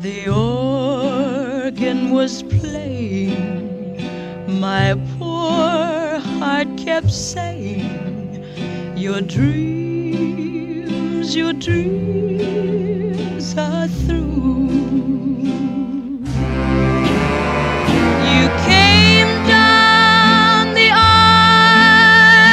The organ was playing, my poor heart kept saying, your dreams are through.